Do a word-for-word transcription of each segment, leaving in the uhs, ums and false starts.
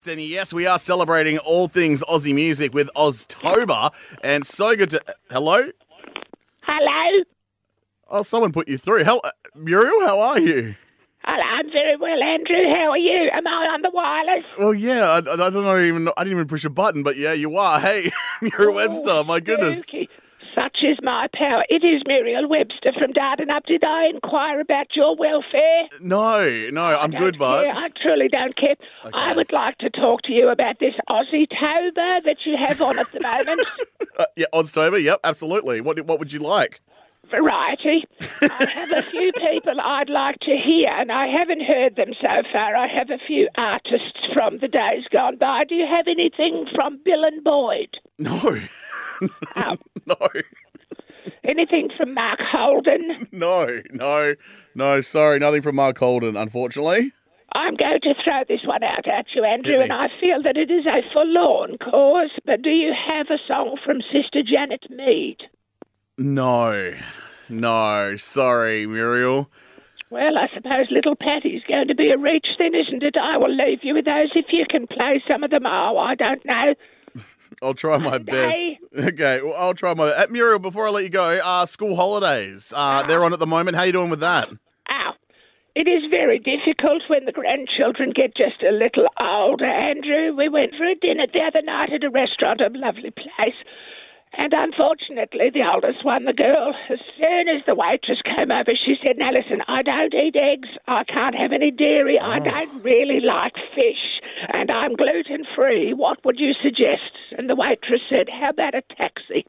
And yes, we are celebrating all things Aussie music with Oztober, and so good to... Hello? Hello? Oh, someone put you through. Hel- Muriel, how are you? Hello, I'm very well, Andrew. How are you? Am I on the wireless? Well, yeah, I, I don't know even... I didn't even push a button, but yeah, you are. Hey, Muriel Oh, Webster, my goodness. spooky. Such is my power. It is Muriel Webster from Dardanup. Did I inquire about your welfare? No, no, I'm I good, don't bud. care. I truly don't care. Okay. I would like to talk to you about this Aussie-tober that you have on at the moment. Uh, yeah, Oztober, yep, absolutely. What What would you like? Variety. I have a few people I'd like to hear, and I haven't heard them so far. I have a few artists from the days gone by. Do you have anything from Bill and Boyd? No. Oh. No. Anything from Mark Holden? No, no, no, sorry, nothing from Mark Holden, unfortunately. I'm going to throw this one out at you, Andrew, Hit me. and I feel that it is a forlorn cause, but do you have a song from Sister Janet Mead? No, no, sorry, Muriel. Well, I suppose Little Patty's going to be a reach then, isn't it? I will leave you with those if you can play some of them. Oh, I don't know. I'll try my best. Okay. Okay, well, I'll try my best. Uh, Muriel, before I let you go, uh, school holidays, uh, they're on at the moment. How you doing with that? Ow. It is very difficult when the grandchildren get just a little older, Andrew. We went for a dinner the other night at a restaurant, a lovely place. And unfortunately, the oldest one, the girl, as soon as the waitress came over, she said, now listen, I don't eat eggs, I can't have any dairy, I don't really like fish, and I'm gluten-free. What would you suggest? And the waitress said, how about a taxi?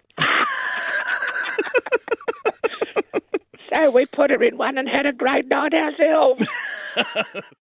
So we put her in one and had a great night ourselves.